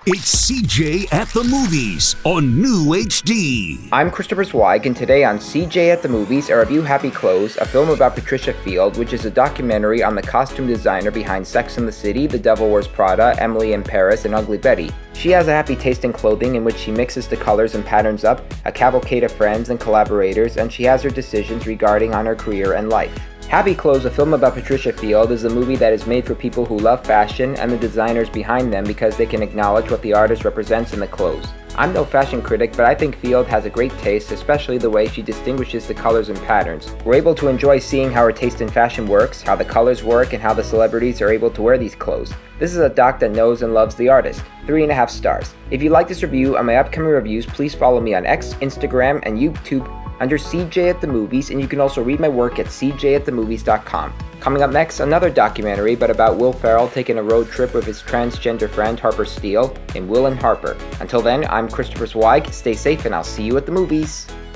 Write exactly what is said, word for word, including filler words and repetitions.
It's C J at the Movies on New H D. I'm Christopher Zweig, and today on C J at the Movies, I review Happy Clothes, a film about Patricia Field, which is a documentary on the costume designer behind Sex and the City, The Devil Wears Prada, Emily in Paris, and Ugly Betty. She has a happy taste in clothing in which she mixes the colors and patterns up, a cavalcade of friends and collaborators, and she has her decisions regarding on her career and life. Happy Clothes, a film about Patricia Field, is a movie that is made for people who love fashion and the designers behind them because they can acknowledge what the artist represents in the clothes. I'm no fashion critic, but I think Field has a great taste, especially the way she distinguishes the colors and patterns. We're able to enjoy seeing how her taste in fashion works, how the colors work, and how the celebrities are able to wear these clothes. This is a doc that knows and loves the artist. Three and a half stars. If you like this review and my upcoming reviews, please follow me on X, Instagram, and YouTube under C J at the Movies, and you can also read my work at c j at the movies dot com. Coming up next, another documentary, but about Will Ferrell taking a road trip with his transgender friend Harper Steele in Will and Harper. Until then, I'm Christopher Zweig. Stay safe, and I'll see you at the movies.